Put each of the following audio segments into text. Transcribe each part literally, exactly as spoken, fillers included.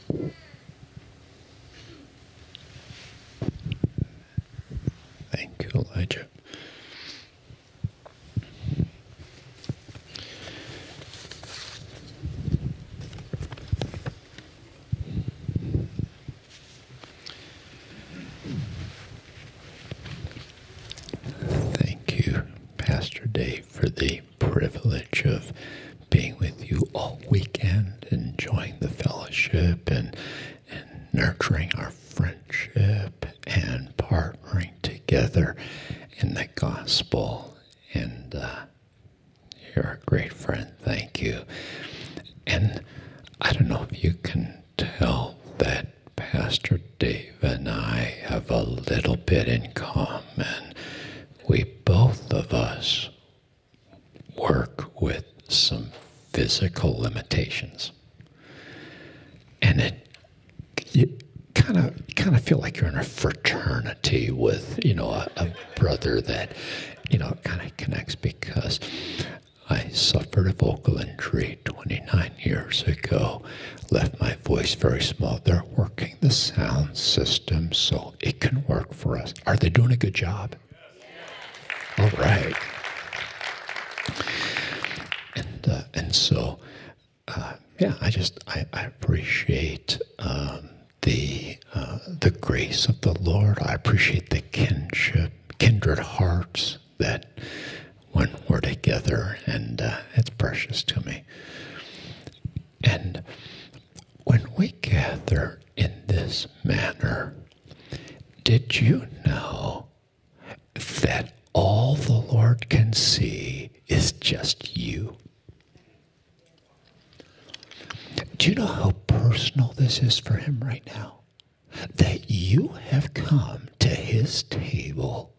Thank you, Elijah. Thank you, Pastor Dave, for the privilege of being with you all weekend, enjoying the fellowship and, and nurturing our friendship and partnering together in the gospel. And uh, you're a great friend. Thank you. And I don't know if you can tell that Pastor Dave and I have a little bit in common. We both of us work with some physical limitations. And it you kind of kind of feel like you're in a fraternity with, you know, a, a brother that, you know, kind of connects, because I suffered a vocal injury twenty-nine years ago, left my voice very small. They're working the sound system so it can work for us. Are they doing a good job? All right. And uh, and so, uh, yeah, I just, I, I appreciate um, the uh, the grace of the Lord. I appreciate the kinship, kindred hearts that when we're together, and uh, it's precious to me. And when we gather in this manner, did you know that all the Lord can see is just you? Do you know how personal this is for him right now? That you have come to his table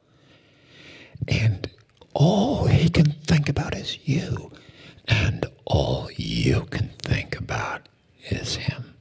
and all he can think about is you, and all you can think about is him.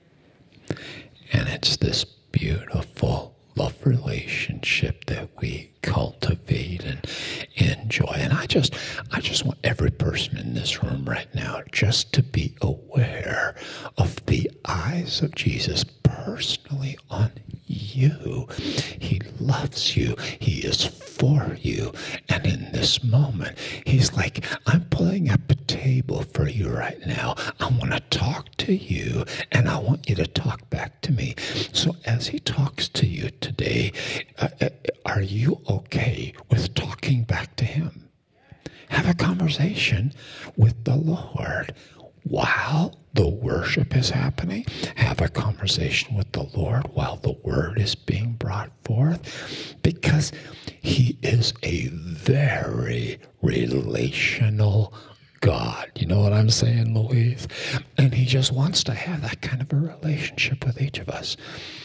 And it's this beautiful love relationship that we cultivate and enjoy. And I just I just want every person in this room right now just to be aware of the eyes of Jesus personally on you. He loves you. He is for you. And in this moment, he's like, I'm pulling up a table for you right now. I want to talk to you, and I want you to talk back to me. So as he talks to you today, uh, are you okay with talking back to him? Have a conversation with the Lord while the worship is happening. Have a conversation with the Lord while the word is being brought forth, because he is a very relational God. You know what I'm saying, Louise? And he just wants to have that kind of a relationship with each of us.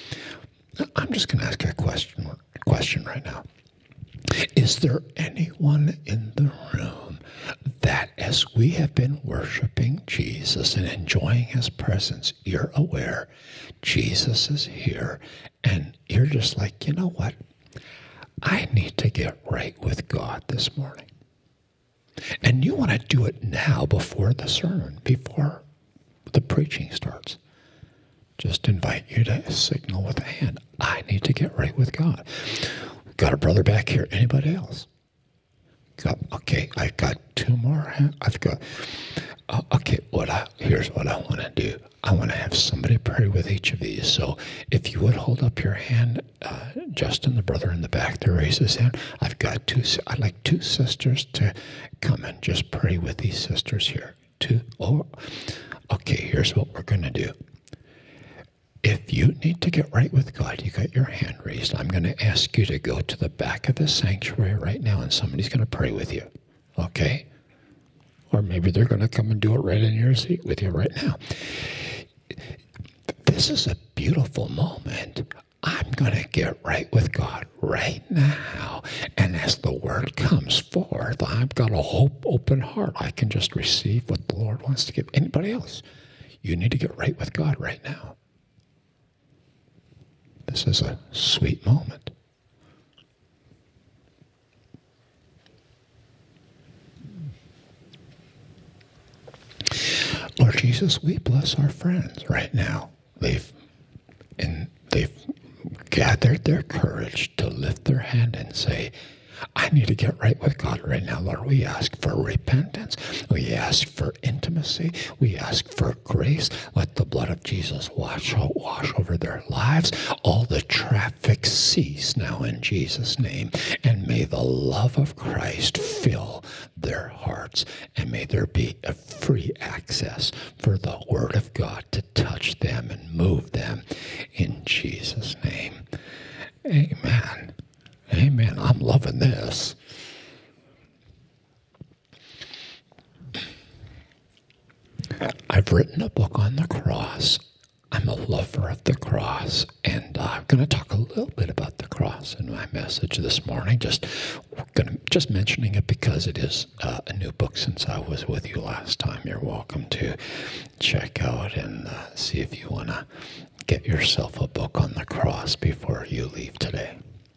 I'm just going to ask you a question, question right now. Is there anyone in the room that, as we have been worshiping Jesus and enjoying his presence, you're aware Jesus is here, and you're just like, you know what? I need to get right with God this morning. And you want to do it now before the sermon, before the preaching starts. Just invite you to signal with a hand. I need to get right with God. Got a brother back here. Anybody else? Got, okay, I got two more. I've got, uh, okay, what I, here's what I want to do. I want to have somebody pray with each of these. So if you would hold up your hand, uh, Justin, the brother in the back there, raise his hand. I've got two, I'd like two sisters to come and just pray with these sisters here. Two, oh, okay, here's what we're going to do. If you need to get right with God, you got your hand raised, I'm going to ask you to go to the back of the sanctuary right now, and somebody's going to pray with you, okay? Or maybe they're going to come and do it right in your seat with you right now. This is a beautiful moment. I'm going to get right with God right now. And as the word comes forth, I've got a hope, open heart. I can just receive what the Lord wants to give. Anybody else? You need to get right with God right now. This is a sweet moment. Lord Jesus, we bless our friends right now. they've and they've gathered their courage to lift their hand and say, I need to get right with God right now, Lord. We ask for repentance. We ask for intimacy. We ask for grace. Let the blood of Jesus wash, wash over their lives. All the traffic cease now in Jesus' name. And may the love of Christ fill their hearts. And may there be a free access for the Word of God to touch them and move them in Jesus' name. Amen. Amen. I'm loving this. I've written a book on the cross. I'm a lover of the cross, and uh, I'm going to talk a little bit about the cross in my message this morning. Just going to just mentioning it because it is uh, a new book since I was with you last time. You're welcome to check out and uh, see if you want to get yourself a book on the cross before you leave today.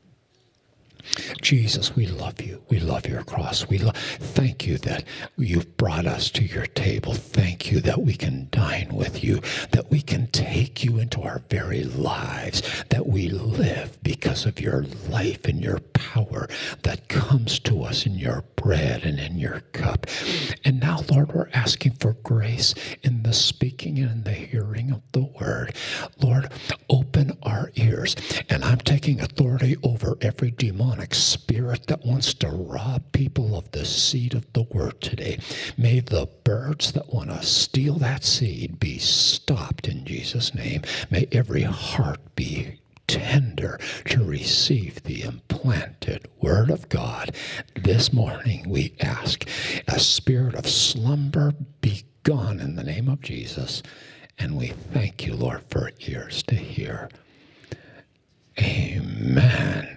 Jesus, we love you. We love your cross. We lo- thank you that you've brought us to your table. Thank you that we can dine with you, that we can take you into our very lives, that we live because of your life and your power that comes to us in your bread and in your cup. And now, Lord, we're asking for grace in the speaking and in the hearing of the word. Lord, open our ears. And I'm taking authority over every demonic spirit that wants to rob people of the seed of the word today. May the birds that want to steal that seed be stopped in Jesus' name. May every heart be tender to receive the implanted word of God. This morning we ask a spirit of slumber be gone in the name of Jesus. And we thank you, Lord, for ears to hear. Amen.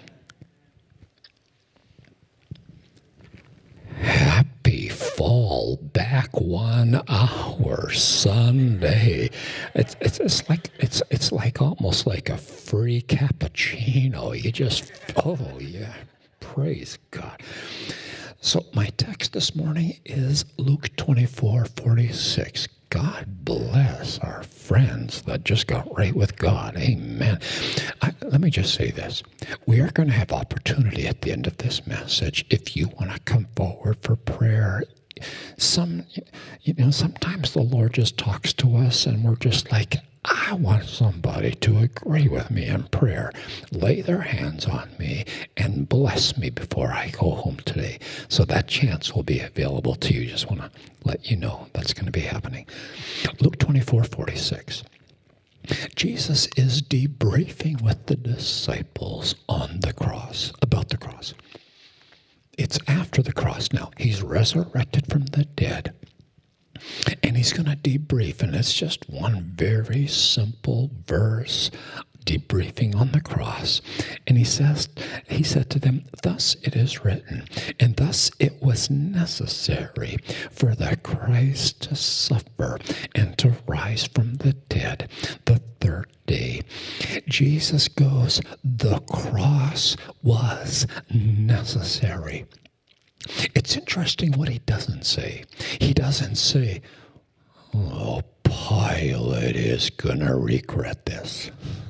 Happy fall back one hour Sunday. It's it's it's like it's it's like almost like a free cappuccino. You just oh yeah, praise God. So my text this morning is Luke twenty-four forty-six. God bless our friends that just got right with God. Amen. I, let me just say this. We are going to have opportunity at the end of this message if you want to come forward for prayer. Some, you know, sometimes the Lord just talks to us and we're just like, I want somebody to agree with me in prayer, lay their hands on me, and bless me before I go home today. So that chance will be available to you. Just want to let you know that's going to be happening. Luke twenty-four forty-six. Jesus is debriefing with the disciples on the cross, about the cross. It's after the cross now. He's resurrected from the dead. And he's going to debrief, and it's just one very simple verse, debriefing on the cross. And he says, he said to them, thus it is written, and thus it was necessary for the Christ to suffer and to rise from the dead the third day. Jesus goes, the cross was necessary. It's interesting what he doesn't say. He doesn't say, oh, Pilate is going to regret this.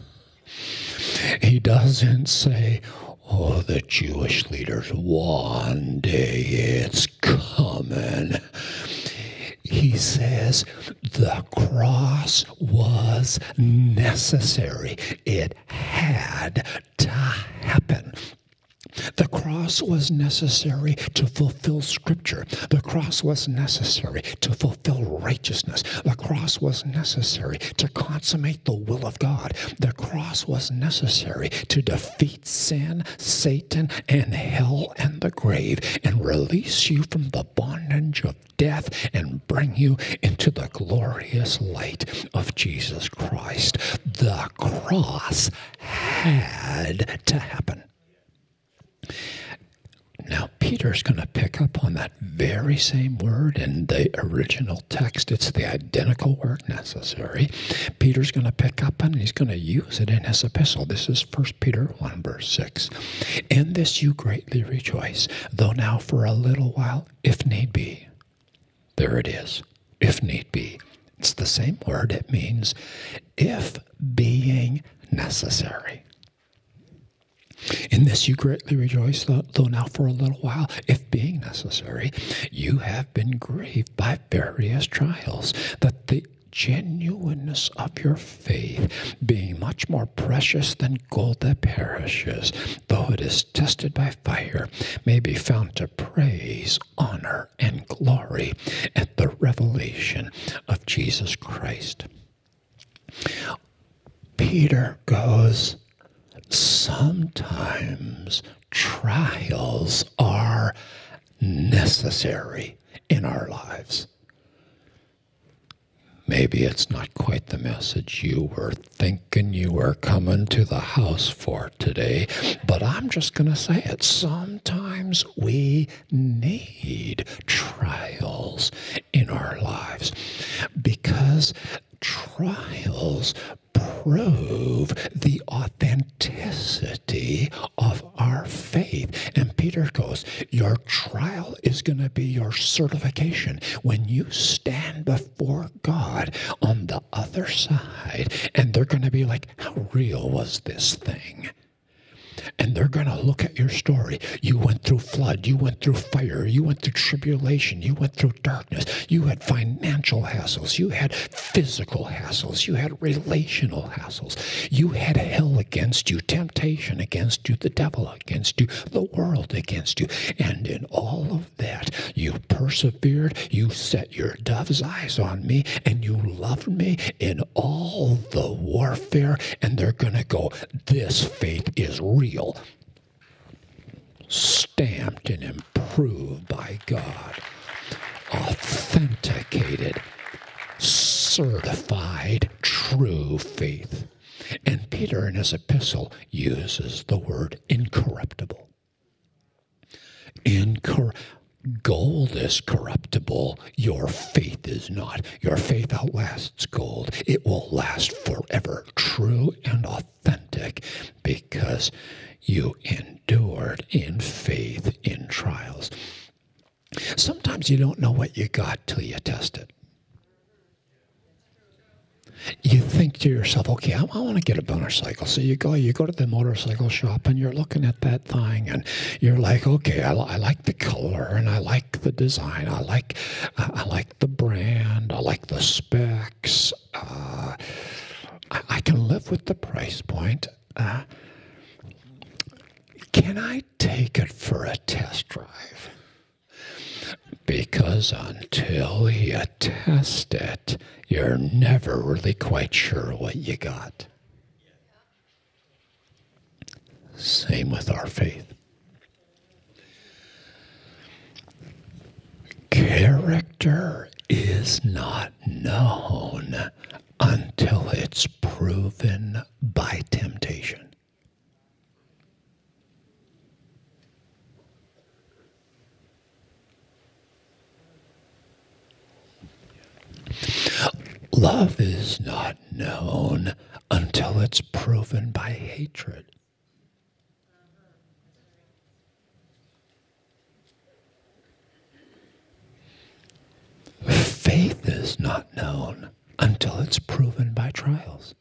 He doesn't say, oh, the Jewish leaders, one day it's coming. He says the cross was necessary. It had to happen. The cross was necessary to fulfill Scripture. The cross was necessary to fulfill righteousness. The cross was necessary to consummate the will of God. The cross was necessary to defeat sin, Satan, and hell and the grave, and release you from the bondage of death and bring you into the glorious light of Jesus Christ. The cross had to happen. Now, Peter's going to pick up on that very same word in the original text. It's the identical word, necessary. Peter's going to pick up and he's going to use it in his epistle. This is First Peter one, verse six. In this you greatly rejoice, though now for a little while, if need be. There it is, if need be. It's the same word. It means if being necessary. In this you greatly rejoice, though now for a little while, if being necessary, you have been grieved by various trials, that the genuineness of your faith, being much more precious than gold that perishes, though it is tested by fire, may be found to praise, honor, and glory at the revelation of Jesus Christ. Peter goes, sometimes trials are necessary in our lives. Maybe it's not quite the message you were thinking you were coming to the house for today, but I'm just going to say it. Sometimes we need trials in our lives because trials prove the authenticity of our faith. And Peter goes, your trial is going to be your certification when you stand before God on the other side, and they're going to be like, how real was this thing? And they're going to look at your story. You went through flood. You went through fire. You went through tribulation. You went through darkness. You had financial hassles. You had physical hassles. You had relational hassles. You had hell against you, temptation against you, the devil against you, the world against you. And in all of that, you persevered. You set your dove's eyes on me, and you loved me in all the warfare. And they're going to go, this faith is real. Real, stamped and improved by God, authenticated, certified, true faith. And Peter in his epistle uses the word incorruptible. Incor- Gold is corruptible. Your faith is not. Your faith outlasts gold. It will last forever, true and authentic, because you endured in faith in trials. Sometimes you don't know what you got till you test it. You think to yourself, okay, I, I want to get a motorcycle. So you go, you go to the motorcycle shop and you're looking at that thing and you're like, okay, I, I like the color and I like the design. I like, uh, I like the brand. I like the specs. Uh, I, I can live with the price point. Uh, can I take it for a test drive? Because until you test it, you're never really quite sure what you got. Same with our faith. Character is not known until it's proven by temptation. Love is not known until it's proven by hatred. Faith is not known until it's proven by trials.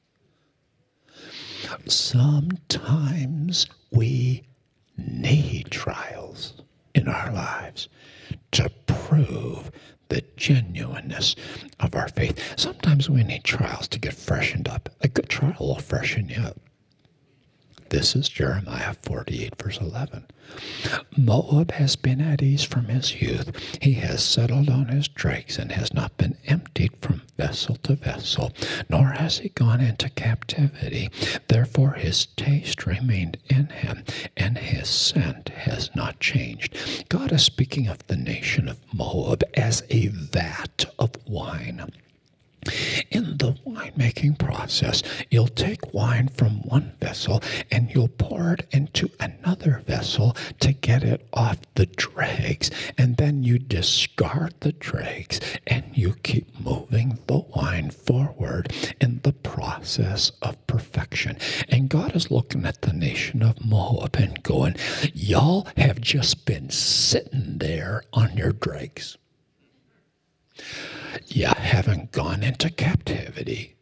Sometimes we need trials in our lives to prove the genuineness of our faith. Sometimes we need trials to get freshened up. A good trial will freshen you up. This is Jeremiah forty-eight, verse eleven. Moab has been at ease from his youth. He has settled on his dregs and has not been emptied from vessel to vessel, nor has he gone into captivity. Therefore his taste remained in him, and his scent has not changed. God is speaking of the nation of Moab as a vat of wine. In the winemaking process, you'll take wine from one vessel and you'll pour it into another vessel to get it off the dregs. And then you discard the dregs and you keep moving the wine forward in the process of perfection. And God is looking at the nation of Moab and going, y'all have just been sitting there on your dregs. you haven't gone into captivity.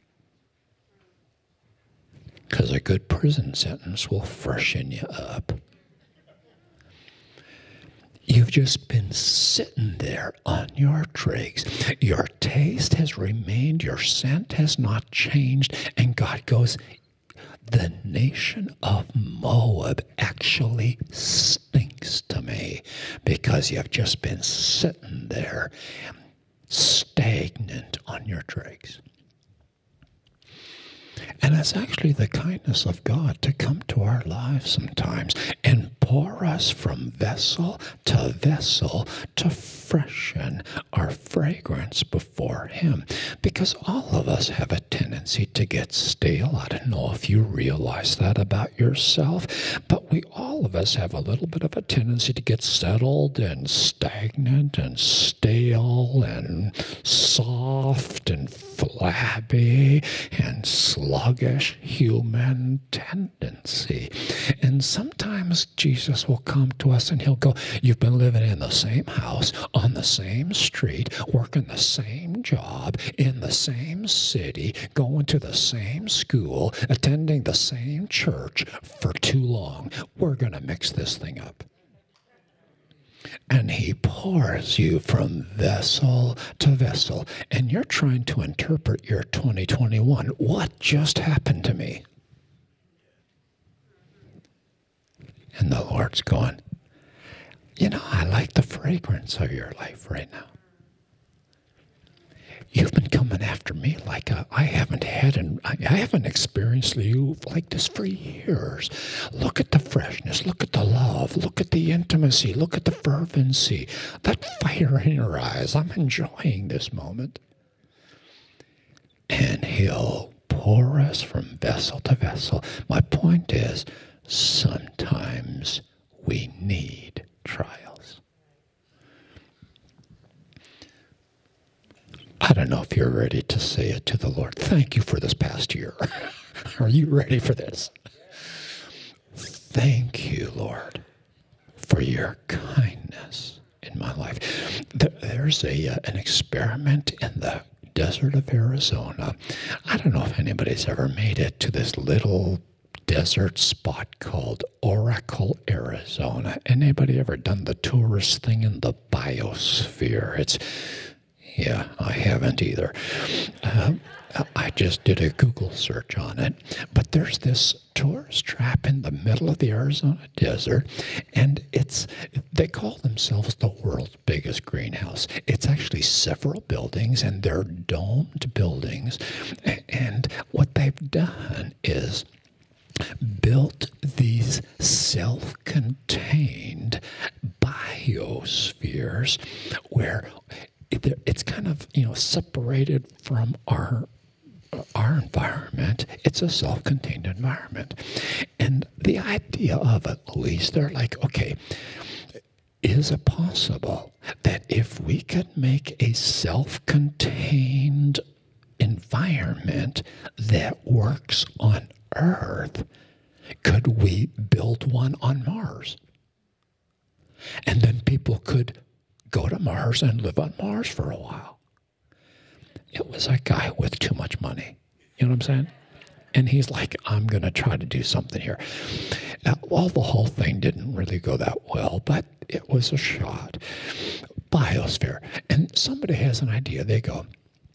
Because a good prison sentence will freshen you up. You've just been sitting there on your dregs. Your taste has remained, your scent has not changed, and God goes, the nation of Moab actually stinks to me because you've just been sitting there stagnant on your dregs. And it's actually the kindness of God to come to our lives sometimes and pour us from vessel to vessel to freshen our fragrance before Him. Because all of us have a tendency to get stale. I don't know if you realize that about yourself, but we all of us have a little bit of a tendency to get settled and stagnant and stale and soft and flabby and sluggish human tendency. And sometimes Jesus will come to us and He'll go, you've been living in the same house, on the same street, working the same job, in the same city, going to the same school, attending the same church for too long. We're going to mix this thing up. And He pours you from vessel to vessel. And you're trying to interpret your twenty twenty-one. What just happened to me? And the Lord's going, you know, I like the fragrance of your life right now. You've been coming after me like a, I haven't had, and I, I haven't experienced you like this for years. Look at the freshness. Look at the love. Look at the intimacy. Look at the fervency. That fire in your eyes. I'm enjoying this moment. And He'll pour us from vessel to vessel. My point is, sometimes we need trials. I don't know if you're ready to say it to the Lord. Thank you for this past year. Are you ready for this? Thank you, Lord, for your kindness in my life. There's a uh, an experiment in the desert of Arizona. I don't know if anybody's ever made it to this little desert spot called Oracle, Arizona. Anybody ever done the tourist thing in the biosphere? It's Yeah, I haven't either. Um, I just did a Google search on it. But there's this tourist trap in the middle of the Arizona desert, and it's they call themselves the world's biggest greenhouse. It's actually several buildings, and they're domed buildings. And what they've done is built these self-contained biospheres where it's kind of, you know, separated from our our environment. It's a self-contained environment. And the idea of it, Louise, they're like, okay, is it possible that if we could make a self-contained environment that works on Earth, could we build one on Mars? And then people could go to Mars and live on Mars for a while. It was a guy with too much money. You know what I'm saying? And he's like, I'm going to try to do something here. Now, well, the whole thing didn't really go that well, but it was a shot. Biosphere. And somebody has an idea. They go,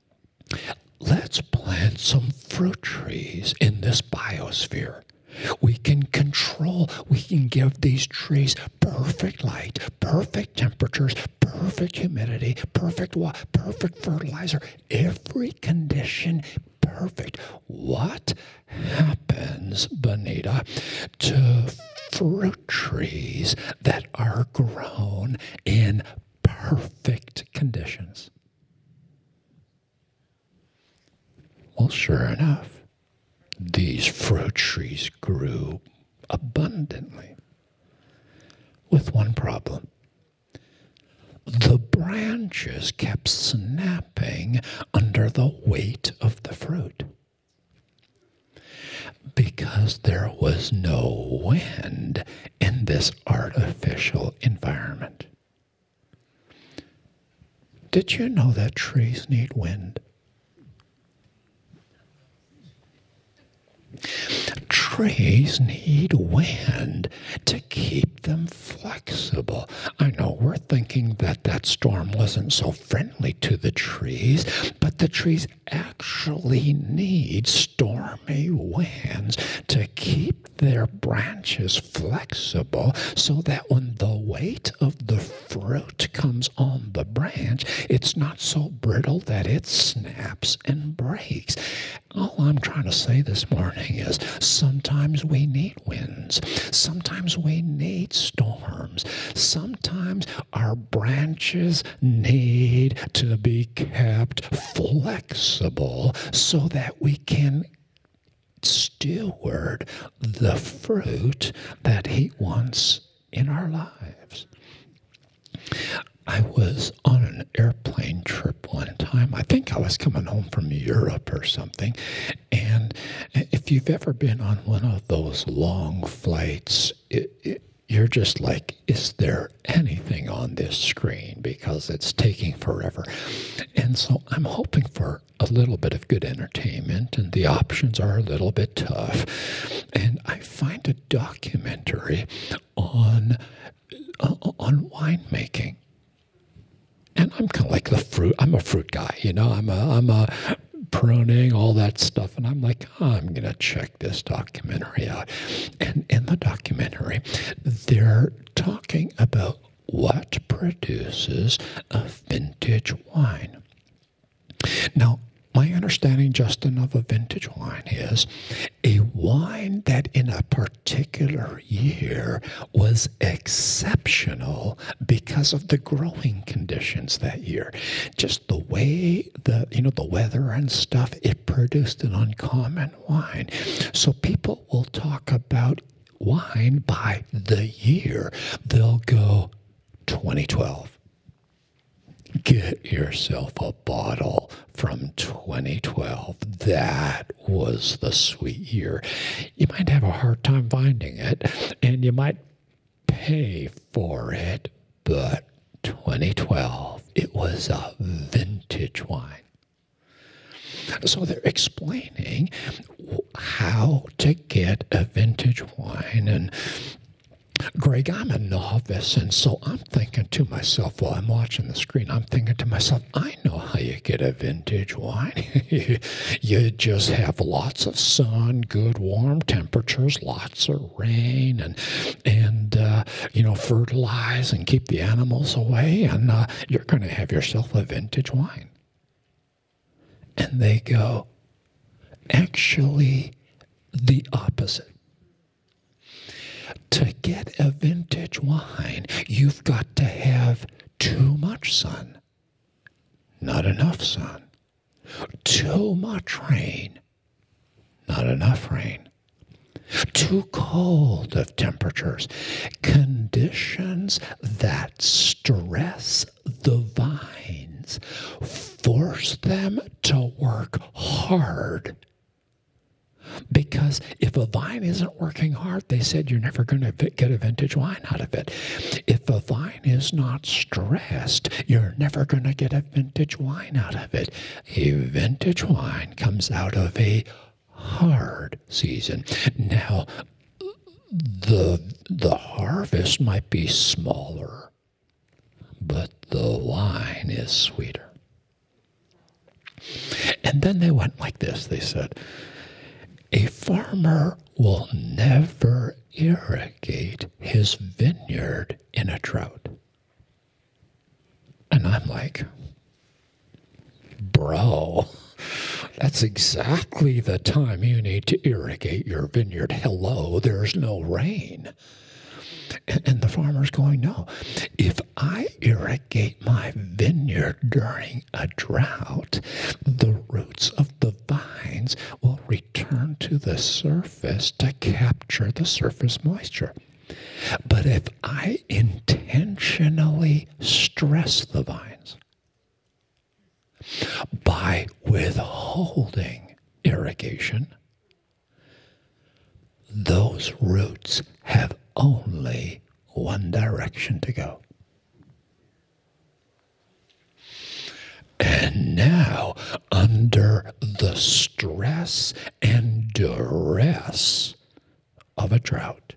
let's plant some fruit trees in this biosphere. We can control, we can give these trees perfect light, perfect temperatures, perfect humidity, perfect water, perfect fertilizer, every condition perfect. What happens, Bonita, to fruit trees that are grown in perfect conditions? Well, sure enough, these fruit trees grew abundantly, with one problem. The branches kept snapping under the weight of the fruit because there was no wind in this artificial environment. Did you know that trees need wind? Trees need wind to keep them flexible. I know we're thinking that that storm wasn't so friendly to the trees, but the trees actually need stormy winds to keep their branches flexible so that when the weight of the fruit comes on the branch, it's not so brittle that it snaps and breaks. All I'm trying to say this morning is sometimes we need winds. Sometimes we need storms. Sometimes our branches need to be kept flexible so that we can steward the fruit that he wants in our lives. I was on an airplane trip one time. I think I was coming home from Europe or something. And if you've ever been on one of those long flights, it, it, you're just like, is there anything on this screen? Because it's taking forever. And so I'm hoping for a little bit of good entertainment, and the options are a little bit tough. And I find a documentary on, uh, on winemaking. And I'm kind of like the fruit. I'm a fruit guy, you know. I'm a, I'm a pruning, all that stuff. And I'm like, oh, I'm going to check this documentary out. And in the documentary, they're talking about what produces a vintage wine. Now, my understanding, Justin, of a vintage wine is a wine that in a particular year was exceptional because of the growing conditions that year. Just the way the, you know, the weather and stuff, it produced an uncommon wine. So people will talk about wine by the year. They'll go twenty twelve. Get yourself a bottle from twenty twelve. That was the sweet year. You might have a hard time finding it, and you might pay for it, but twenty twelve, it was a vintage wine. So they're explaining how to get a vintage wine, and Greg, I'm a novice, and so I'm thinking to myself while I'm watching the screen, I'm thinking to myself, I know how you get a vintage wine. You just have lots of sun, good warm temperatures, lots of rain, and, and uh, you know, fertilize and keep the animals away, and uh, you're going to have yourself a vintage wine. And they go, actually, the opposite. To get a vintage wine, you've got to have too much sun, not enough sun. Too much rain, not enough rain. Too cold of temperatures. Conditions that stress the vines, force them to work hard. Because if a vine isn't working hard, they said you're never going to get a vintage wine out of it. If a vine is not stressed, you're never going to get a vintage wine out of it. A vintage wine comes out of a hard season. Now, the, the harvest might be smaller, but the wine is sweeter. And then they went like this. They said, a farmer will never irrigate his vineyard in a drought. And I'm like, bro, that's exactly the time you need to irrigate your vineyard. Hello, there's no rain. And the farmer's going, no, if I irrigate my vineyard during a drought, the roots of the vines will return to the surface to capture the surface moisture. But if I intentionally stress the vines by withholding irrigation, those roots have only one direction to go. And now, under the stress and duress of a drought,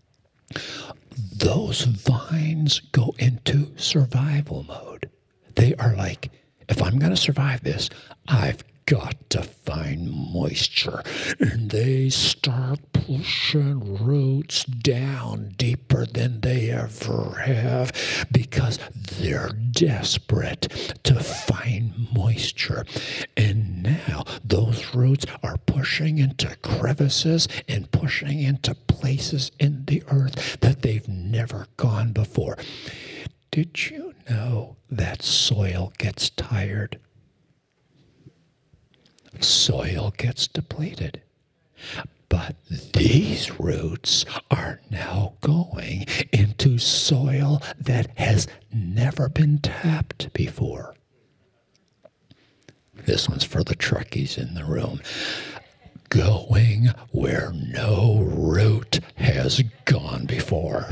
those vines go into survival mode. They are like, if I'm going to survive this, I've got to find moisture. And they start pushing roots down deeper than they ever have because they're desperate to find moisture. And now those roots are pushing into crevices and pushing into places in the earth that they've never gone before. Did you know that soil gets tired? Soil gets depleted. But these roots are now going into soil that has never been tapped before. This one's for the Trekkies in the room. Going where no root has gone before.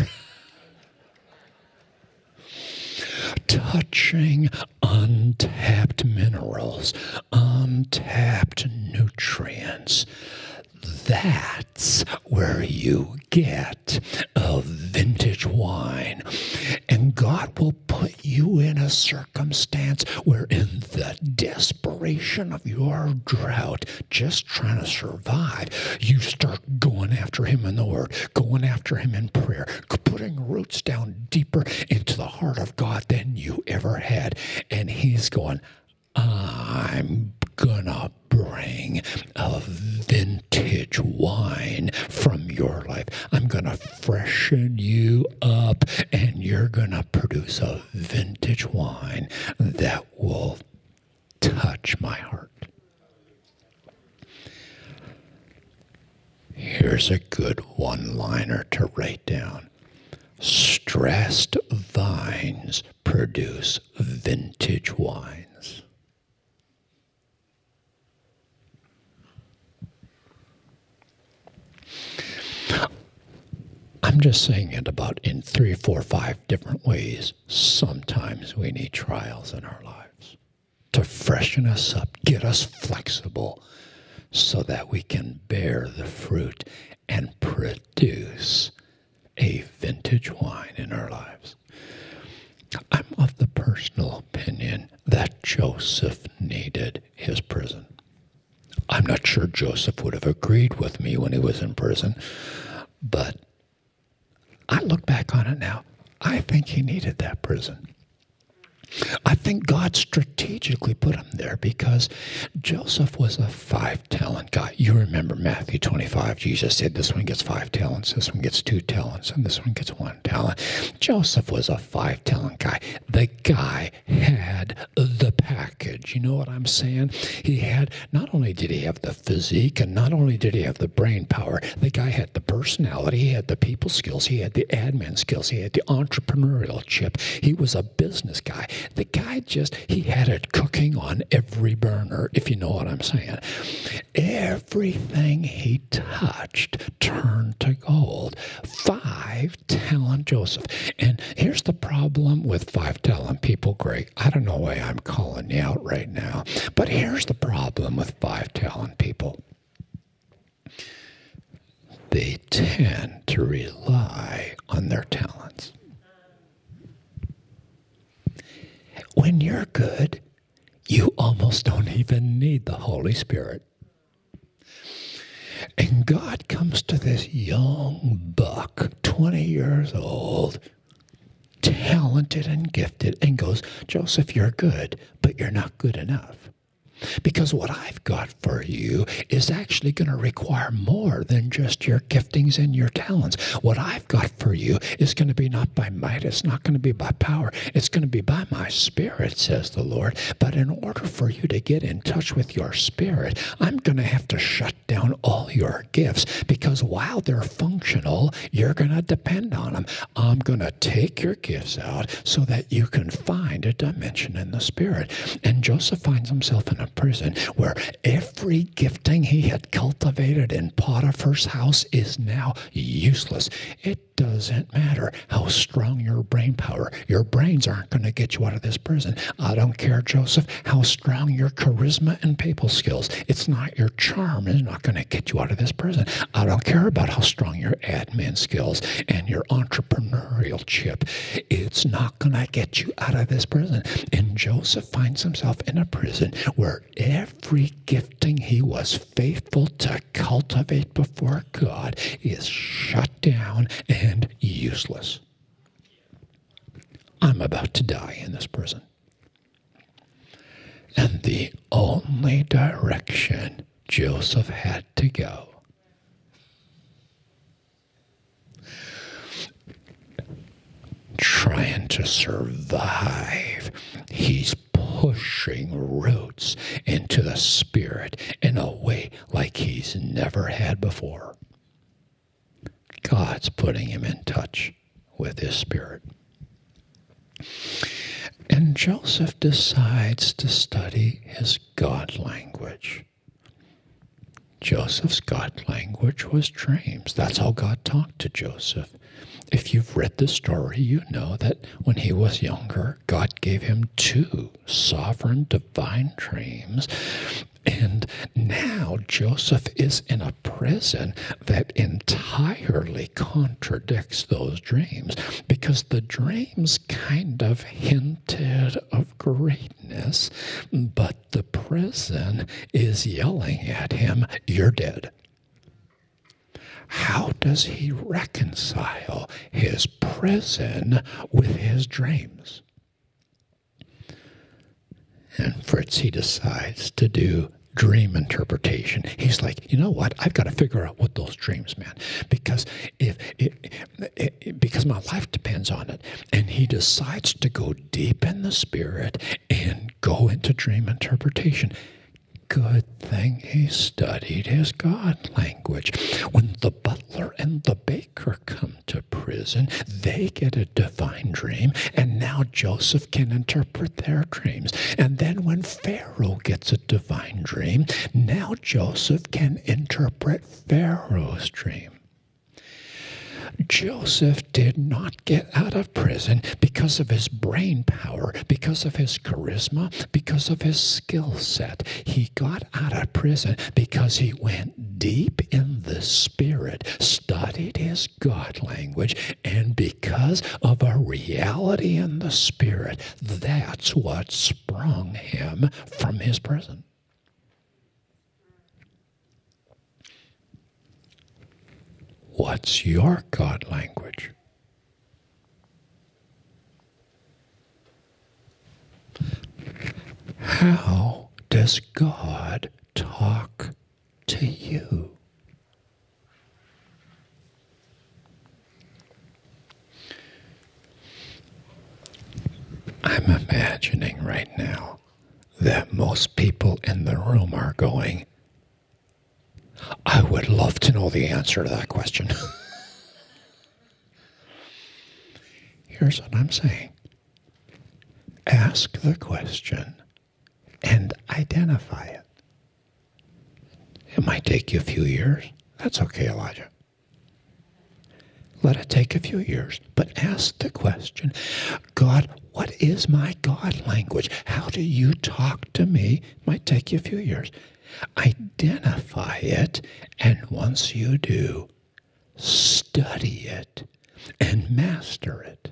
Touching untapped minerals, untapped nutrients. That's where you get a vintage wine. And God will put you in a circumstance where in the desperation of your drought, just trying to survive, you start going after him in the Word, going after him in prayer, putting roots down deeper into the heart of God than you ever had. And he's going, I'm gonna bring a vintage wine from your life. I'm gonna freshen you up, and you're gonna produce a vintage wine that will touch my heart. Here's a good one-liner to write down. Stressed vines produce vintage wines. I'm just saying it about in three, four, five different ways. Sometimes we need trials in our lives to freshen us up, get us flexible, so that we can bear the fruit and produce a vintage wine in our lives. I'm of the personal opinion that Joseph needed his prison. I'm not sure Joseph would have agreed with me when he was in prison, but I look back on it now. I think he needed that prison. I think God strategically put him there because Joseph was a five-talent guy. You remember Matthew twenty-five. Jesus said this one gets five talents, this one gets two talents, and this one gets one talent. Joseph was a five-talent guy. The guy had the package. You know what I'm saying? He had, not only did he have the physique, and not only did he have the brain power, the guy had the personality, he had the people skills, he had the admin skills, he had the entrepreneurial chip. He was a business guy. The guy just, he had it cooking on every burner, if you know what I'm saying. Everything he touched turned to gold. Five-talent Joseph. And here's the problem with five-talent people, Greg. I don't know why I'm calling you out right now, but here's the problem with five-talent people. They tend to rely on their talents. When you're good, you almost don't even need the Holy Spirit. And God comes to this young buck, twenty years old, talented and gifted, and goes, Joseph, you're good, but you're not good enough. Because what I've got for you is actually going to require more than just your giftings and your talents. What I've got for you is going to be not by might. It's not going to be by power. It's going to be by my spirit, says the Lord. But in order for you to get in touch with your spirit, I'm going to have to shut down all your gifts, because while they're functional, you're going to depend on them. I'm going to take your gifts out so that you can find a dimension in the spirit. And Joseph finds himself in a a prison where every gifting he had cultivated in Potiphar's house is now useless. It doesn't matter how strong your brain power. Your brains aren't going to get you out of this prison. I don't care, Joseph, how strong your charisma and papal skills. It's not your charm. It's not going to get you out of this prison. I don't care about how strong your admin skills and your entrepreneurial chip. It's not going to get you out of this prison. And Joseph finds himself in a prison where every gifting he was faithful to cultivate before God is shut down and useless. I'm about to die in this prison. And the only direction Joseph had to go trying to survive, he's pushing roots into the Spirit in a way like he's never had before. God's putting him in touch with his Spirit. And Joseph decides to study his God language. Joseph's God language was dreams. That's how God talked to Joseph. If you've read the story, you know that when he was younger, God gave him two sovereign divine dreams. And now Joseph is in a prison that entirely contradicts those dreams, because the dreams kind of hinted of greatness, but the prison is yelling at him, "You're dead." How does he reconcile his prison with his dreams? And Fritz, he decides to do dream interpretation. He's like, you know what? I've got to figure out what those dreams meant, because if it, it, it, because my life depends on it. And he decides to go deep in the Spirit and go into dream interpretation. Good thing he studied his God language. When the butler and the baker come to prison, they get a divine dream, and now Joseph can interpret their dreams. And then when Pharaoh gets a divine dream, now Joseph can interpret Pharaoh's dream. Joseph did not get out of prison because of his brain power, because of his charisma, because of his skill set. He got out of prison because he went deep in the Spirit, studied his God language, and because of a reality in the Spirit, that's what sprung him from his prison. What's your God language? How does God talk to you? I'm imagining right now that most people in the room are going, I would love to know the answer to that question. Here's what I'm saying. Ask the question and identify it. It might take you a few years. That's okay, Elijah. Let it take a few years, but ask the question, God, what is my God language? How do you talk to me? It might take you a few years. Identify it, and once you do, study it and master it.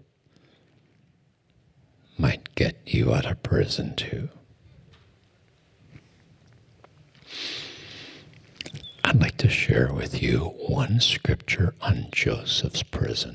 Might get you out of prison too. I'd like to share with you one scripture on Joseph's prison.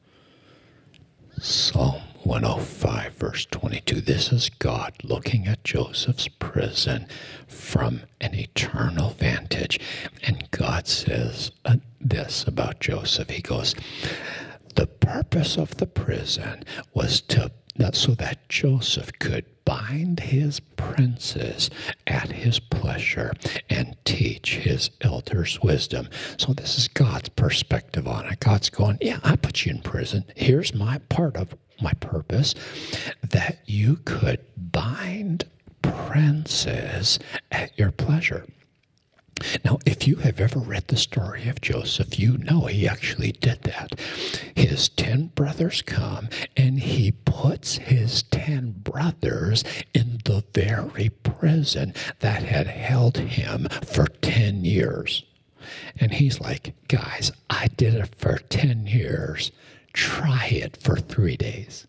Psalm one oh five, verse twenty-two. This is God looking at Joseph's prison from an eternal vantage. And God says uh, this about Joseph. He goes, the purpose of the prison was to Not so that Joseph could bind his princes at his pleasure and teach his elders wisdom. So this is God's perspective on it. God's going, yeah, I put you in prison. Here's my part of my purpose, that you could bind princes at your pleasure. Now, if you have ever read the story of Joseph, you know he actually did that. His ten brothers come, and he puts his ten brothers in the very prison that had held him for ten years. And he's like, guys, I did it for ten years. Try it for three days.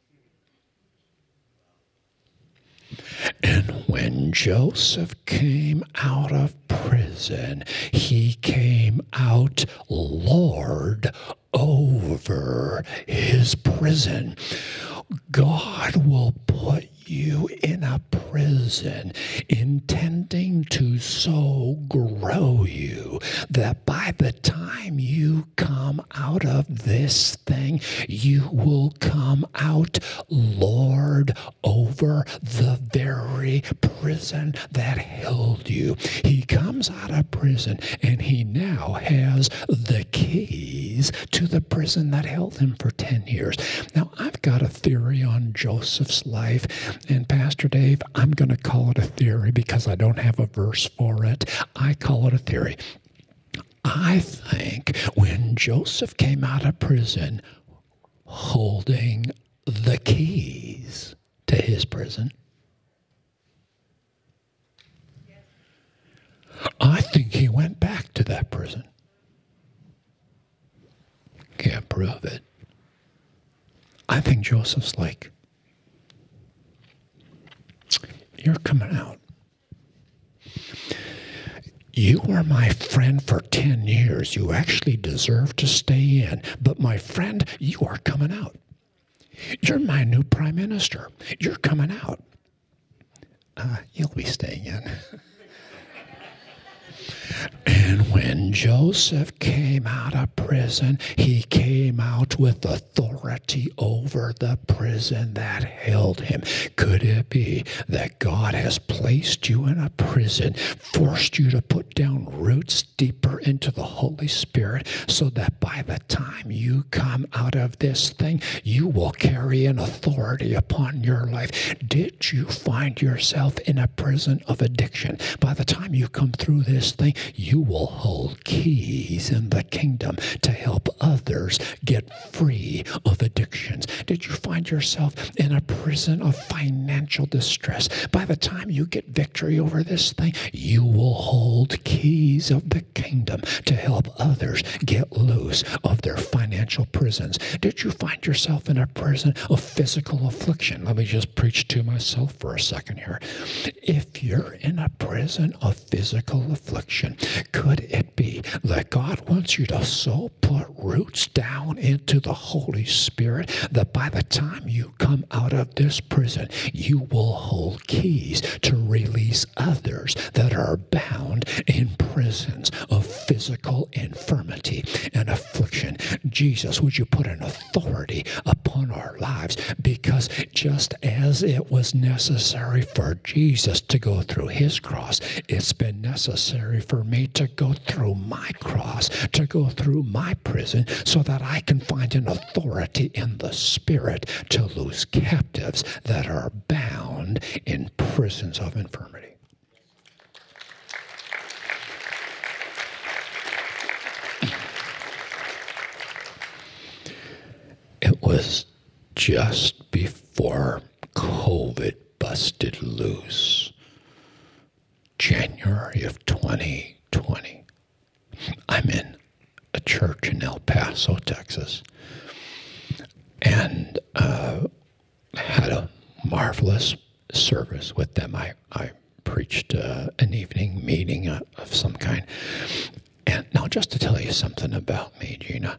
And when Joseph came out of prison, he came out Lord over his prison. God will put you in a prison intending to so grow you that by the time you come out of this thing, you will come out Lord over the very prison that held you. He comes out of prison and he now has the keys to the prison that held him for ten years. Now, I've got a theory on Joseph's life. And Pastor Dave, I'm going to call it a theory because I don't have a verse for it. I call it a theory. I think when Joseph came out of prison holding the keys to his prison, I think he went back to that prison. Can't prove it. I think Joseph's like, you're coming out. You were my friend for ten years. You actually deserve to stay in. But my friend, you are coming out. You're my new prime minister. You're coming out. Uh, you'll be staying in. And when Joseph came out of prison, he came out with authority over the prison that held him. Could it be that God has placed you in a prison, forced you to put down roots deeper into the Holy Spirit, so that by the time you come out of this thing, you will carry an authority upon your life? Did you find yourself in a prison of addiction? By the time you come through this thing, you will hold keys in the kingdom to help others get free of addictions. Did you find yourself in a prison of financial distress? By the time you get victory over this thing, you will hold keys of the kingdom to help others get loose of their financial prisons. Did you find yourself in a prison of physical affliction? Let me just preach to myself for a second here. If you're in a prison of physical affliction, could it be that God wants you to so put roots down into the Holy Spirit that by the time you come out of this prison, you will hold keys to release others that are bound in prisons of physical infirmity and affliction? Jesus, would you put an authority upon our lives? Because just as it was necessary for Jesus to go through his cross, it's been necessary for me to go through my cross, to go through my prison, so that I can find an authority in the Spirit to loose captives that are bound in prisons of infirmity. It was just before COVID busted loose, January of twenty twenty. I'm in a church in El Paso, Texas, and uh, had a marvelous service with them. I, I preached uh, an evening meeting of, of some kind. And now, just to tell you something about me, Gina,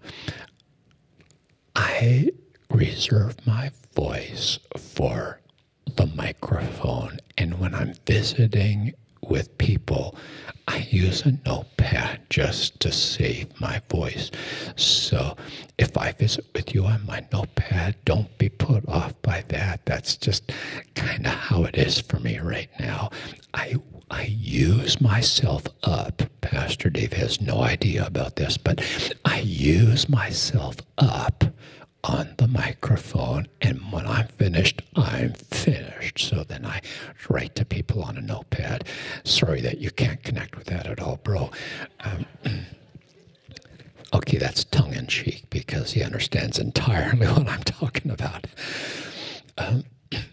I reserve my voice for the microphone, and when I'm visiting with people, I use a notepad just to save my voice. So if I visit with you on my notepad, don't be put off by that. That's just kind of how it is for me right now. I I use myself up. Pastor Dave has no idea about this, but I use myself up on the microphone, and when I'm finished, I'm finished. So then I write to people sorry that you can't connect with that at all, bro. Um, okay, that's tongue-in-cheek because he understands entirely what I'm talking about. Um,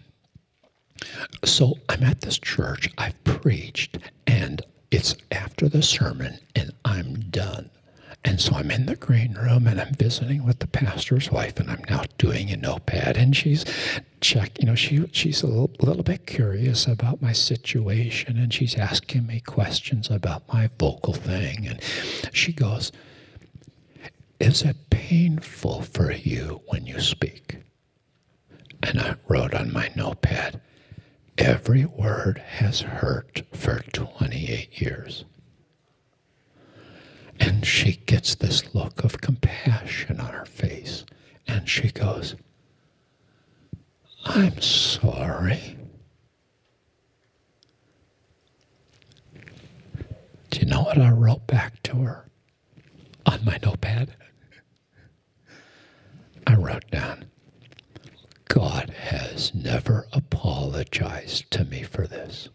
so I'm at this church, I've preached, and it's after the sermon, and I'm done. And so I'm in the green room, and I'm visiting with the pastor's wife, and I'm now doing a notepad, and she's check, you know, she she's a little, little bit curious about my situation, and she's asking me questions about my vocal thing, and she goes, "Is it painful for you when you speak?" And I wrote on my notepad, "Every word has hurt for twenty-eight years. And she gets this look of compassion on her face. And she goes, "I'm sorry." Do you know what I wrote back to her on my notepad? I wrote down, "God has never apologized to me for this.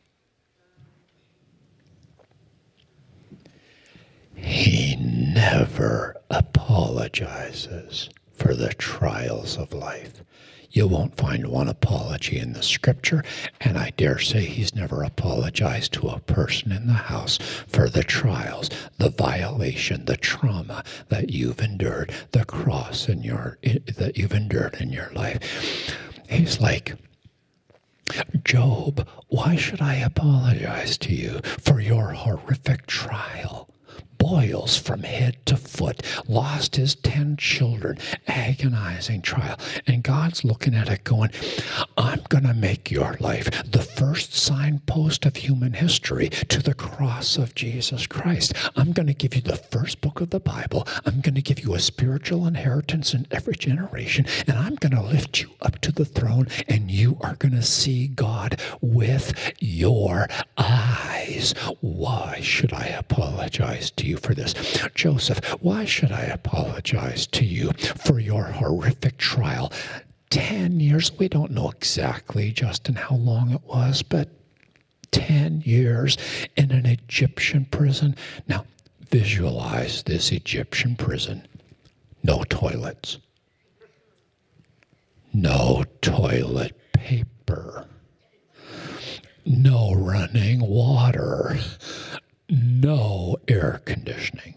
He never apologizes for the trials of life." You won't find one apology in the scripture, and I dare say he's never apologized to a person in the house for the trials, the violation, the trauma that you've endured, the cross in your that you've endured in your life. He's like, "Job, why should I apologize to you for your horrific trial? Boils from head to foot, lost his ten children, agonizing trial." And God's looking at it going, "I'm going to make your life the first signpost of human history to the cross of Jesus Christ. I'm going to give you the first book of the Bible. I'm going to give you a spiritual inheritance in every generation, and I'm going to lift you up to the throne, and you are going to see God with your eyes. Why should I apologize to you for this? Joseph, why should I apologize to you for your horrific trial? Ten years, we don't know exactly, Justin, how long it was, but ten years in an Egyptian prison." Now, visualize this Egyptian prison. No toilets. No toilet paper. No running water. No air conditioning.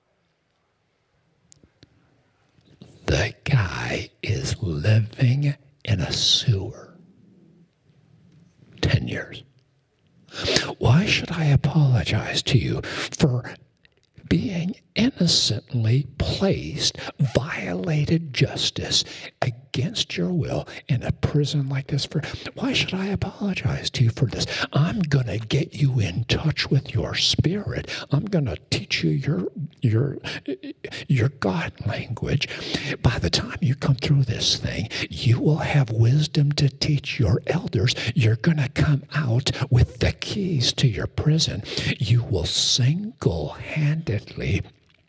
The guy is living in a sewer. Ten years. Why should I apologize to you for being innocently placed, violated justice against your will in a prison like this? For why should I apologize to you for this? I'm going to get you in touch with your spirit. I'm going to teach you your your your God language. By the time you come through this thing, you will have wisdom to teach your elders. You're going to come out with the keys to your prison. You will single-handedly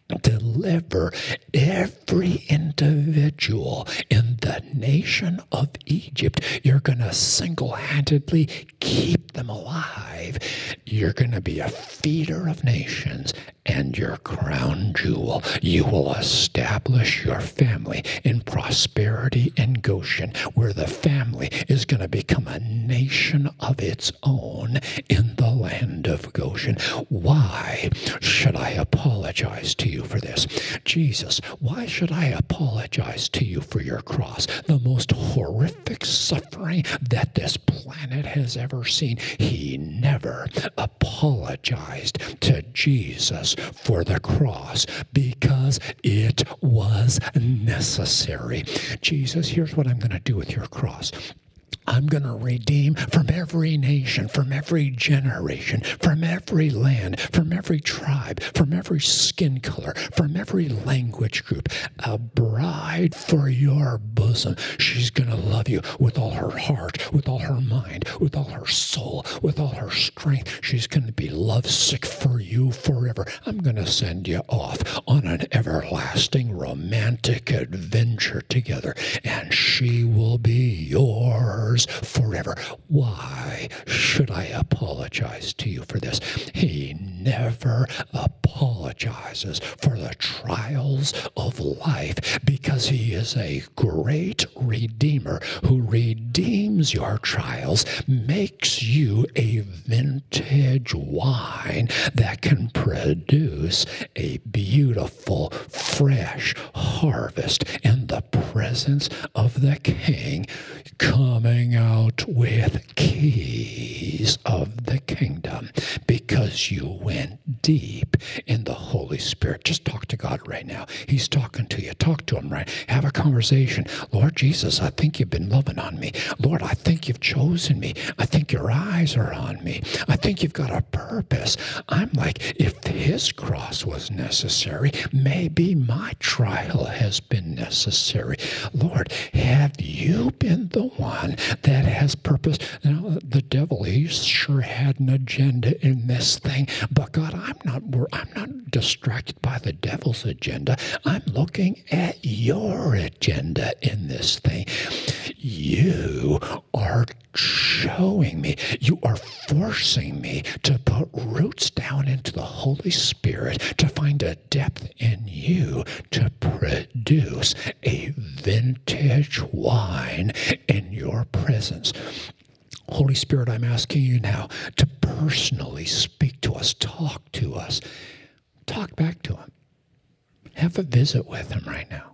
deliver every individual in the nation of Egypt. You're going to single-handedly keep them alive. You're going to be a feeder of nations and your crown jewel. You will establish your family in prosperity in Goshen, where the family is going to become a nation of its own in the land of Goshen. Why should I apologize to you for this? Jesus, why should I apologize to you for your cross? The most horrific suffering that this planet has ever seen. He never apologized to Jesus for the cross because it was necessary. Jesus, here's what I'm going to do with your cross. I'm going to redeem from every nation, from every generation, from every land, from every tribe, from every skin color, from every language group, a bride for your bosom. She's going to love you with all her heart, with all her mind, with all her soul, with all her strength. She's going to be lovesick for you forever. I'm going to send you off on an everlasting romantic adventure together, and she will be yours forever. Why should I apologize to you for this? He never apologizes for the trials of life because he is a great redeemer who redeems your trials, makes you a vintage wine that can produce a beautiful, fresh harvest in the presence of the King, coming out with keys of the kingdom because you went deep in the Holy Spirit. Just talk to God right now. He's talking to you. Talk to him, right? Have a conversation. Lord Jesus, I think you've been loving on me. Lord, I think you've chosen me. I think your eyes are on me. I think you've got a purpose. I'm like, if his cross was necessary, maybe my trial has been necessary. Lord, have you been the one that has purpose? Now, the devil, he sure had an agenda in this thing, but God, I'm not, I'm not distracted by the devil's agenda. I'm looking at your agenda in this thing. You are showing me, you are forcing me to put roots down into the Holy Spirit to find a depth in you to produce a vintage wine in your presence. Holy Spirit, I'm asking you now to personally speak to us, talk to us, talk back to him. Have a visit with him right now.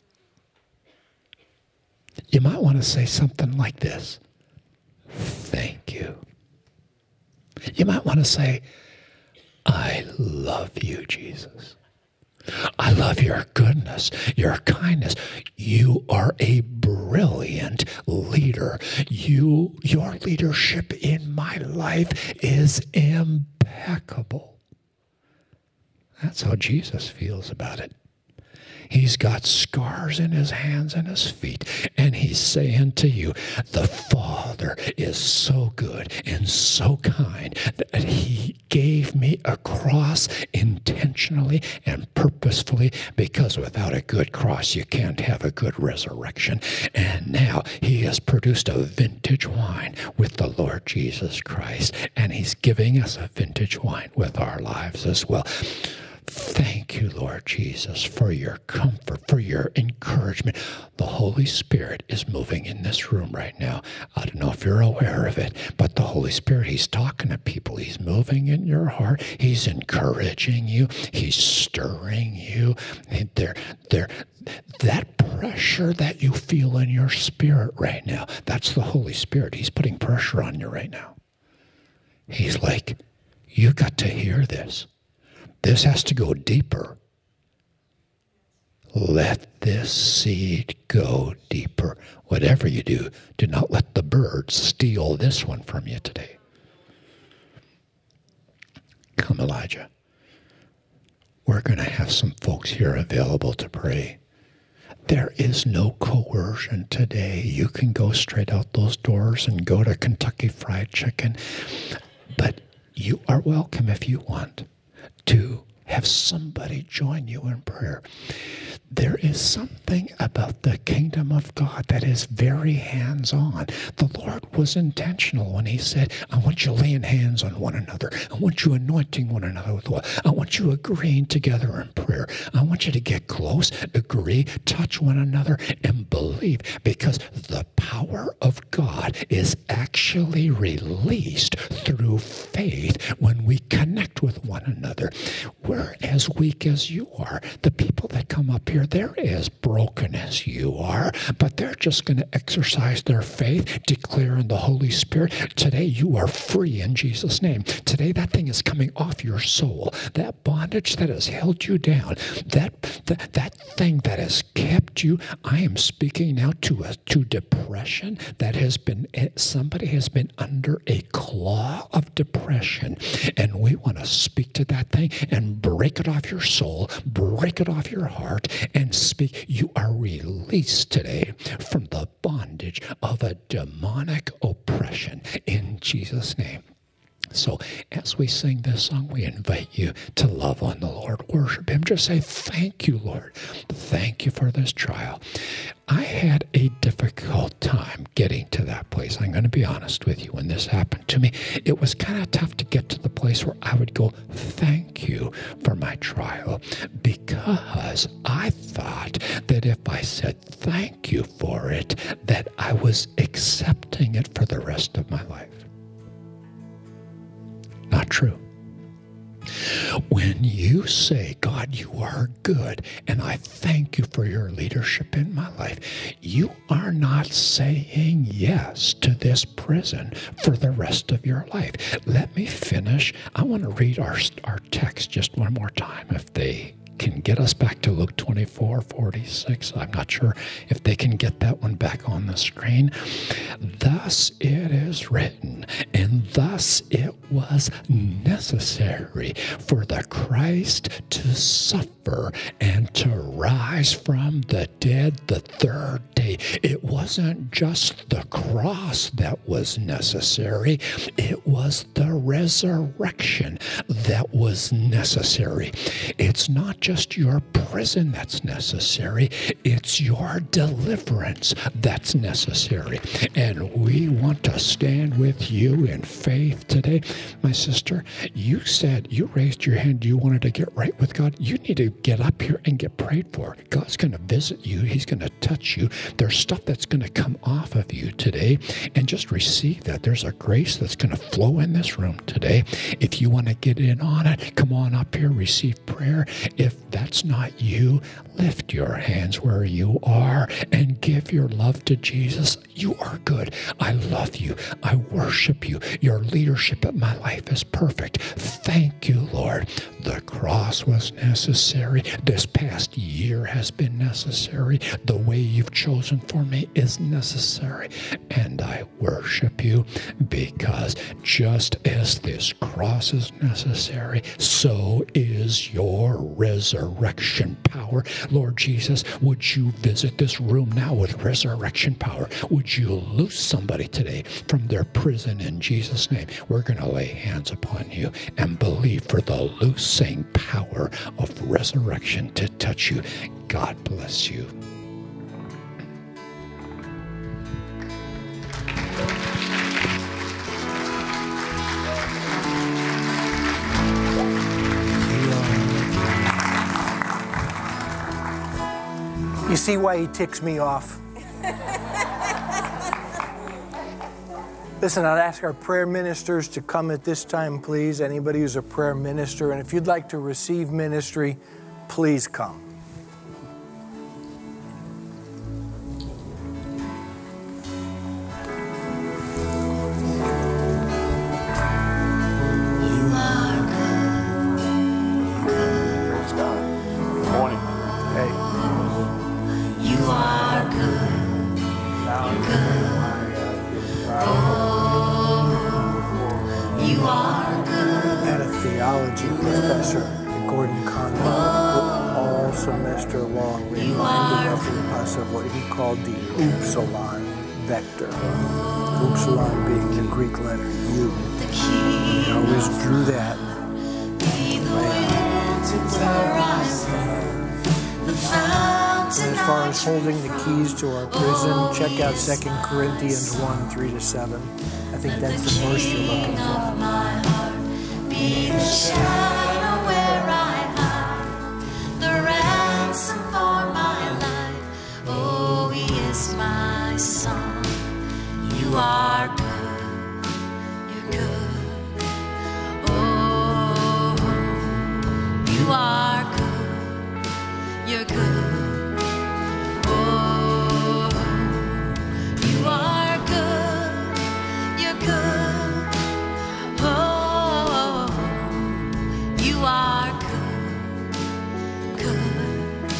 You might want to say something like this. Thank you. You might want to say, I love you, Jesus. I love your goodness, your kindness. You are a brilliant leader. You, your leadership in my life is impeccable. That's how Jesus feels about it. He's got scars in his hands and his feet, and he's saying to you, the Father is so good and so kind that he gave me a cross intentionally and purposefully, because without a good cross, you can't have a good resurrection. And now he has produced a vintage wine with the Lord Jesus Christ, and he's giving us a vintage wine with our lives as well. Thank you, Lord Jesus, for your comfort, for your encouragement. The Holy Spirit is moving in this room right now. I don't know if you're aware of it, but the Holy Spirit, he's talking to people. He's moving in your heart. He's encouraging you. He's stirring you. And they're, they're, that pressure that you feel in your spirit right now, that's the Holy Spirit. He's putting pressure on you right now. He's like, you got to hear this. This has to go deeper. Let this seed go deeper. Whatever you do, do not let the birds steal this one from you today. Come, Elijah. We're going to have some folks here available to pray. There is no coercion today. You can go straight out those doors and go to Kentucky Fried Chicken. But you are welcome if you want to have somebody join you in prayer. There is something about the kingdom of God that is very hands-on. The Lord was intentional when he said, I want you laying hands on one another. I want you anointing one another with oil. I want you agreeing together in prayer. I want you to get close, agree, touch one another, and believe, because the power of God is actually released through faith when we connect with one another. We're as weak as you are. The people that come up here, they're as broken as you are, but they're just going to exercise their faith, declare in the Holy Spirit. Today you are free in Jesus' name. Today that thing is coming off your soul. That bondage that has held you down, that that, that thing that has kept you, I am speaking now to a, to depression that has been, somebody has been under a claw of depression, and we want to speak to that thing and break it off your soul, break it off your heart, and speak. You are released today from the bondage of a demonic oppression in Jesus' name. So as we sing this song, we invite you to love on the Lord, worship him. Just say, thank you, Lord. Thank you for this trial. I had a difficult time getting to that place. I'm going to be honest with you. When this happened to me, it was kind of tough to get to the place where I would go, thank you for my trial, because I thought that if I said thank you for it, that I was accepting it for the rest of my life. Not true. When you say, God, you are good, and I thank you for your leadership in my life, you are not saying yes to this prison for the rest of your life. Let me finish. I want to read our, our text just one more time, if they can get us back to Luke twenty-four forty-six. I'm not sure if they can get that one back on the screen. Thus it is written, and thus it was necessary for the Christ to suffer and to rise from the dead the third day. It wasn't just the cross that was necessary. It was the resurrection that was necessary. It's not just your prison that's necessary. It's your deliverance that's necessary. And we want to stand with you in faith today. My sister, you said, you raised your hand, you wanted to get right with God. You need to get up here and get prayed for. God's going to visit you. He's going to touch you. There's stuff that's going to come off of you today, and just receive that. There's a grace that's going to flow in this room today. If you want to get in on it, come on up here, receive prayer. If that's not you, lift your hands where you are and give your love to Jesus. You are good. I love you. I worship you. Your leadership in my life is perfect. Thank you, Lord. The cross was necessary. This past year has been necessary. The way you've chosen for me is necessary. And I worship you, because just as this cross is necessary, so is your resurrection power. Lord Jesus, would you visit this room now with resurrection power? Would you loose somebody today from their prison in Jesus' name? We're going to lay hands upon you and believe for the loosing power of resurrection to touch you. God bless you. You see why he ticks me off? Listen, I'd ask our prayer ministers to come at this time, please. Anybody who's a prayer minister. And if you'd like to receive ministry, please come. Professor Gordon Conway, all semester long, reminded us of what he called the upsilon vector. Upsilon being the Greek letter U. He always drew that. And as far as holding the keys to our prison, check out Second Corinthians one, three to seven. I think that's the verse you're looking for. Be the shadow where I hide, the ransom for my life. Oh, he is my song. You are good, you're good. Oh, you are good, you're good. Oh, you are good, you're good. You are good, good.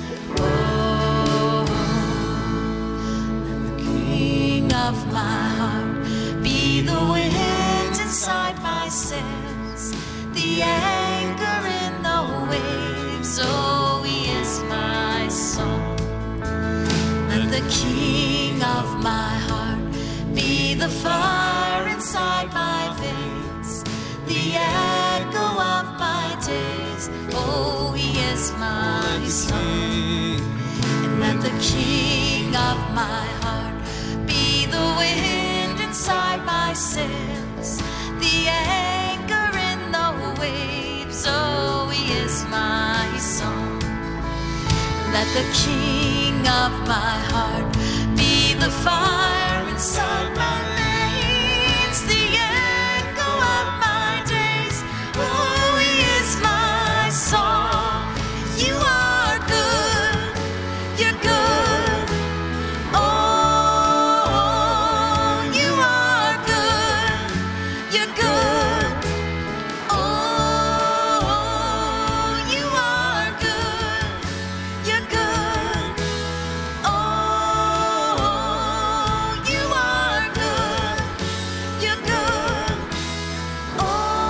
Oh, let the King of my heart be the wind inside my sails, the anchor in the waves. Oh, he is my song. Let the King of my heart be the fire inside my veins, the echo of my days. Oh, he is my song. And let the King my heart. Be the wind inside my sails, the anchor in the waves. Oh, he is my song. Let the King of my heart be the fire inside my veins, the echo of my days. Oh, he is my song. You are good, you're good. Oh, you are good, you're good. Oh, you are good, you're good. Oh, you are good, you're good. Oh,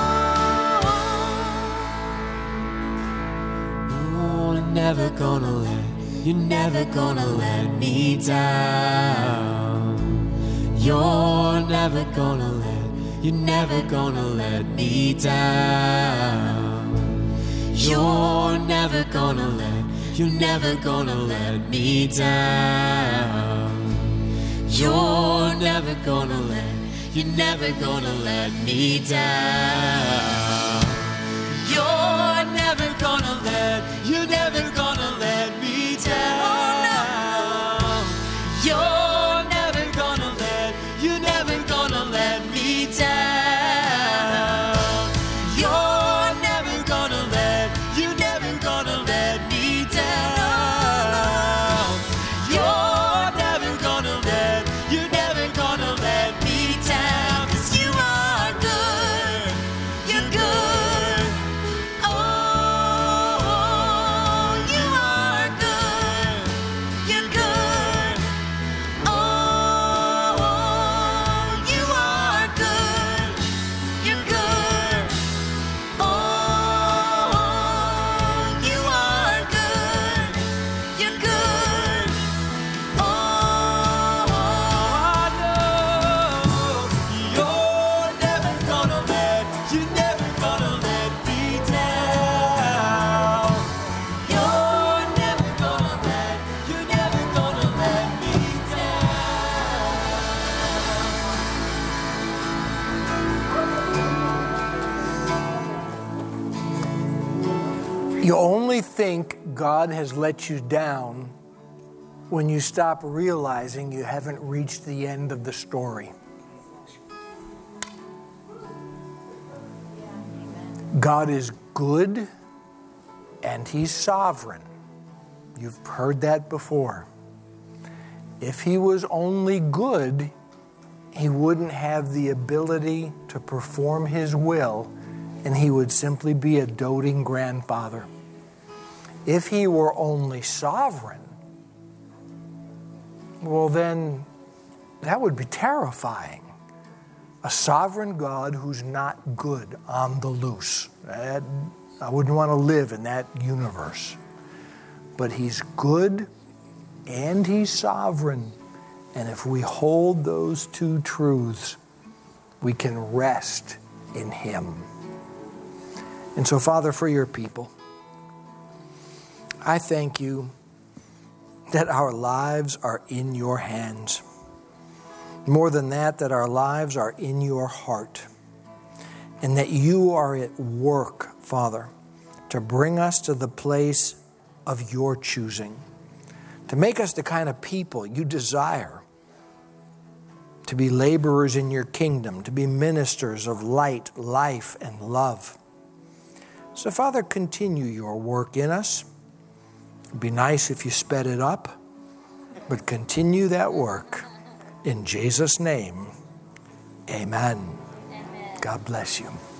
You're never gonna let, you're never gonna let me down. You're never gonna let, you're never gonna let me down. You're never gonna let, you're never gonna let me down. You're never gonna let, you're never gonna let me down. You're never gonna let, you're never gonna let me down. You're never gonna let, you're never gonna let me down. You're never gonna let, you're never gonna let me down. You're never gonna let, you're never gonna let me down. 'Cause you are good, you're good. Oh, you are good, you're good. Oh, you are good, you're good. Oh, you are good, you're good. Oh, I know you're never gonna let, you're never gonna let me down. You're never gonna let, you're never gonna let me You only think God has let you down when you stop realizing you haven't reached the end of the story. God is good and he's sovereign. You've heard that before. If he was only good, he wouldn't have the ability to perform his will, and he would simply be a doting grandfather. If he were only sovereign, well then that would be terrifying. A sovereign God who's not good, on the loose. That, I wouldn't want to live in that universe. But he's good and he's sovereign. And if we hold those two truths, we can rest in him. And so, Father, for your people, I thank you that our lives are in your hands. More than that, that our lives are in your heart. And that you are at work, Father, to bring us to the place of your choosing. To make us the kind of people you desire. To be laborers in your kingdom. To be ministers of light, life, and love. So, Father, continue your work in us. It'd be nice if you sped it up, but continue that work. In Jesus' name, amen. Amen. God bless you.